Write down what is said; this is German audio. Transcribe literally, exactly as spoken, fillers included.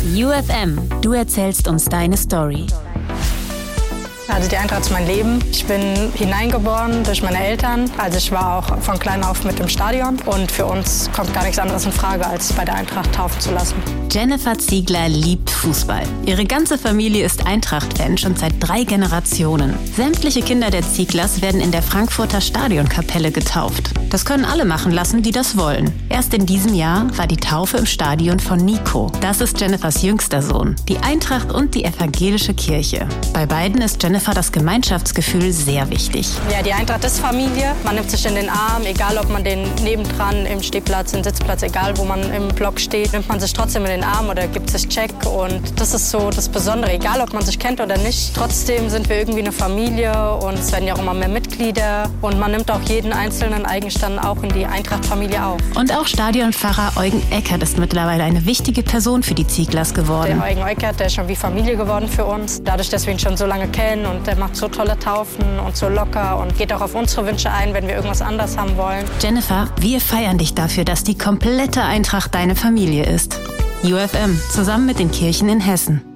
U F M, du erzählst uns deine Story. Also die Eintracht ist mein Leben. Ich bin hineingeboren durch meine Eltern. Also ich war auch von klein auf mit im Stadion. Und für uns kommt gar nichts anderes in Frage, als bei der Eintracht taufen zu lassen. Jennifer Ziegler liebt Fußball. Ihre ganze Familie ist Eintracht-Fan, schon seit drei Generationen. Sämtliche Kinder der Zieglers werden in der Frankfurter Stadionkapelle getauft. Das können alle machen lassen, die das wollen. Erst in diesem Jahr war die Taufe im Stadion von Nico. Das ist Jennifers jüngster Sohn. Die Eintracht und die evangelische Kirche. Bei beiden ist Jennifer das Gemeinschaftsgefühl sehr wichtig. Ja, die Eintracht ist Familie. Man nimmt sich in den Arm, egal ob man den nebendran im Stehplatz, im Sitzplatz, egal wo man im Block steht, nimmt man sich trotzdem in den Arm oder gibt sich Check. Und das ist so das Besondere, egal ob man sich kennt oder nicht. Trotzdem sind wir irgendwie eine Familie und es werden ja auch immer mehr Mitglieder. Und man nimmt auch jeden einzelnen Eigenstand auch in die Eintracht-Familie auf. Und auch Stadionpfarrer Eugen Eckert ist mittlerweile eine wichtige Person für die Zieglers geworden. Der Eugen Eckert, der ist schon wie Familie geworden für uns. Dadurch, dass wir ihn schon so lange kennen und der macht so tolle Taufen und so locker und geht auch auf unsere Wünsche ein, wenn wir irgendwas anders haben wollen. Jennifer, wir feiern dich dafür, dass die komplette Eintracht deine Familie ist. U F M, zusammen mit den Kirchen in Hessen.